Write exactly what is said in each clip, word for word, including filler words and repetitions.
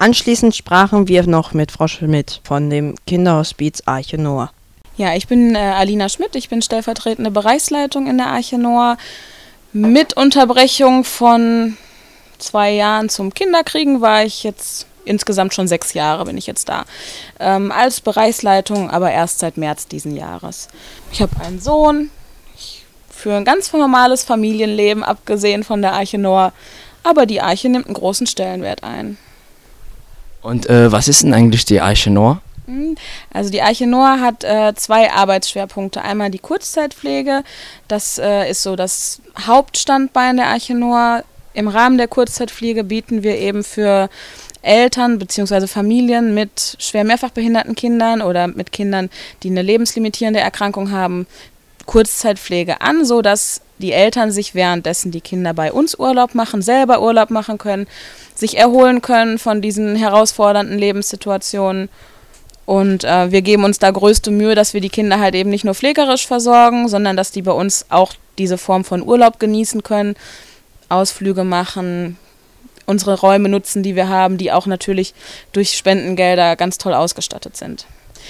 Anschließend sprachen wir noch mit Frau Schmidt von dem Kinderhospiz Arche Noah. Ja, ich bin äh, Alina Schmidt, ich bin stellvertretende Bereichsleitung in der Arche Noah. Mit Unterbrechung von zwei Jahren zum Kinderkriegen war ich jetzt insgesamt schon sechs Jahre bin ich jetzt da. Ähm, als Bereichsleitung, aber erst seit März diesen Jahres. Ich habe einen Sohn, ich führe ein ganz normales Familienleben, abgesehen von der Arche Noah, aber die Arche nimmt einen großen Stellenwert ein. Und äh, was ist denn eigentlich die Arche Noah? Also die Arche Noah hat äh, zwei Arbeitsschwerpunkte. Einmal die Kurzzeitpflege, das äh, ist so das Hauptstandbein der Arche Noah. Im Rahmen der Kurzzeitpflege bieten wir eben für Eltern bzw. Familien mit schwer mehrfach behinderten Kindern oder mit Kindern, die eine lebenslimitierende Erkrankung haben, Kurzzeitpflege an, sodass die Eltern sich währenddessen die Kinder bei uns Urlaub machen, selber Urlaub machen können, sich erholen können von diesen herausfordernden Lebenssituationen. Und äh, wir geben uns da größte Mühe, dass wir die Kinder halt eben nicht nur pflegerisch versorgen, sondern dass die bei uns auch diese Form von Urlaub genießen können, Ausflüge machen, unsere Räume nutzen, die wir haben, die auch natürlich durch Spendengelder ganz toll ausgestattet sind.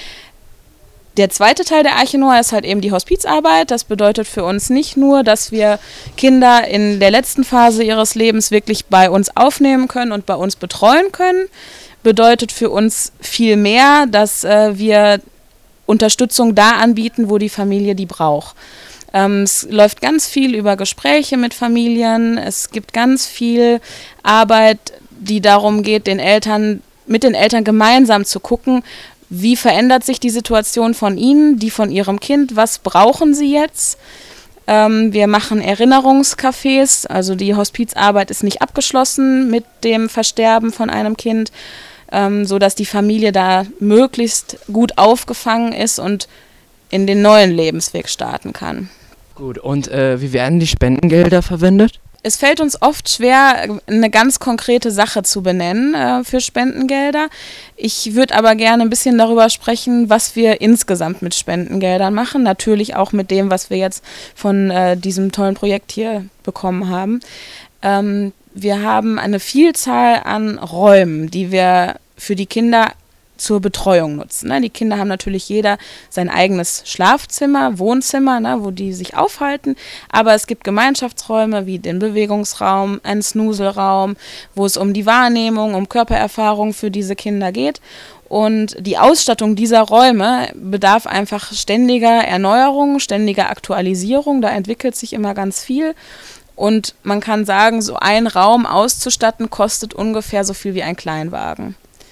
Der zweite Teil der Arche Noah ist halt eben die Hospizarbeit. Das bedeutet für uns nicht nur, dass wir Kinder in der letzten Phase ihres Lebens wirklich bei uns aufnehmen können und bei uns betreuen können, bedeutet für uns viel mehr, dass äh, wir Unterstützung da anbieten, wo die Familie die braucht. Ähm, es läuft ganz viel über Gespräche mit Familien, es gibt ganz viel Arbeit, die darum geht, den Eltern, mit den Eltern gemeinsam zu gucken, wie verändert sich die Situation von ihnen, die von ihrem Kind, was brauchen sie jetzt? Ähm, wir machen Erinnerungscafés, also die Hospizarbeit ist nicht abgeschlossen mit dem Versterben von einem Kind, ähm, sodass die Familie da möglichst gut aufgefangen ist und in den neuen Lebensweg starten kann. Gut, und äh, wie werden die Spendengelder verwendet? Es fällt uns oft schwer, eine ganz konkrete Sache zu benennen äh, für Spendengelder. Ich würde aber gerne ein bisschen darüber sprechen, was wir insgesamt mit Spendengeldern machen. Natürlich auch mit dem, was wir jetzt von äh, diesem tollen Projekt hier bekommen haben. Ähm, wir haben eine Vielzahl an Räumen, die wir für die Kinder zur Betreuung nutzen. Ne? Die Kinder haben natürlich jeder sein eigenes Schlafzimmer, Wohnzimmer, ne, wo die sich aufhalten, aber es gibt Gemeinschaftsräume wie den Bewegungsraum, einen Snuselraum, wo es um die Wahrnehmung, um Körpererfahrung für diese Kinder geht. Und die Ausstattung dieser Räume bedarf einfach ständiger Erneuerung, ständiger Aktualisierung, da entwickelt sich immer ganz viel. Und man kann sagen, so ein Raum auszustatten kostet ungefähr so viel wie ein Kleinwagen.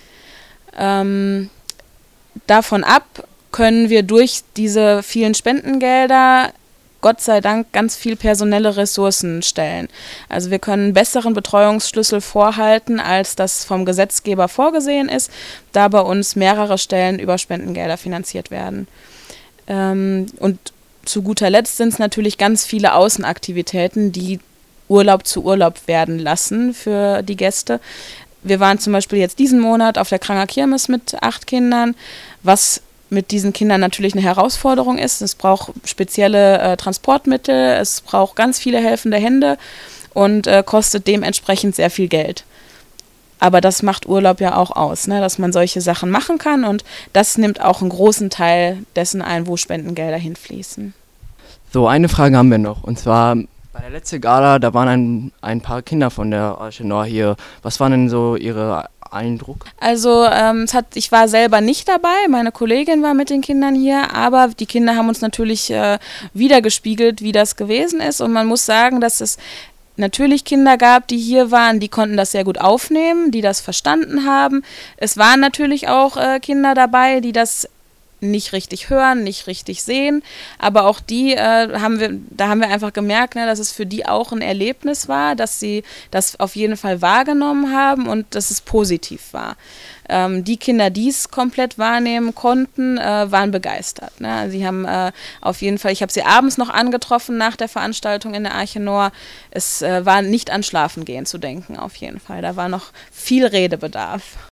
Ähm, davon ab können wir durch diese vielen Spendengelder Gott sei Dank ganz viel personelle Ressourcen stellen. Also wir können einen besseren Betreuungsschlüssel vorhalten, als das vom Gesetzgeber vorgesehen ist, da bei uns mehrere Stellen über Spendengelder finanziert werden. Ähm, und zu guter Letzt sind es natürlich ganz viele Außenaktivitäten, die Urlaub zu Urlaub werden lassen für die Gäste. Wir waren zum Beispiel jetzt diesen Monat auf der Kranger Kirmes mit acht Kindern, was mit diesen Kindern natürlich eine Herausforderung ist. Es braucht spezielle äh, Transportmittel, es braucht ganz viele helfende Hände und äh, kostet dementsprechend sehr viel Geld. Aber das macht Urlaub ja auch aus, ne, dass man solche Sachen machen kann und das nimmt auch einen großen Teil dessen ein, wo Spendengelder hinfließen. So, eine Frage haben wir noch, und zwar bei der letzten Gala, da waren ein, ein paar Kinder von der Arche Noah hier. Was war denn so Ihre Eindruck? Also ähm, es hat, ich war selber nicht dabei, meine Kollegin war mit den Kindern hier, aber die Kinder haben uns natürlich äh, wiedergespiegelt, wie das gewesen ist und man muss sagen, dass es natürlich Kinder gab, die hier waren, die konnten das sehr gut aufnehmen, die das verstanden haben. Es waren natürlich auch äh, Kinder dabei, die das nicht richtig hören, nicht richtig sehen, aber auch die äh, haben wir, da haben wir einfach gemerkt, ne, dass es für die auch ein Erlebnis war, dass sie das auf jeden Fall wahrgenommen haben und dass es positiv war. Ähm, die Kinder, die es komplett wahrnehmen konnten, äh, waren begeistert. Ne? Sie haben äh, auf jeden Fall, ich habe sie abends noch angetroffen nach der Veranstaltung in der Arche Noah. Es äh, war nicht an Schlafengehen zu denken, auf jeden Fall. Da war noch viel Redebedarf.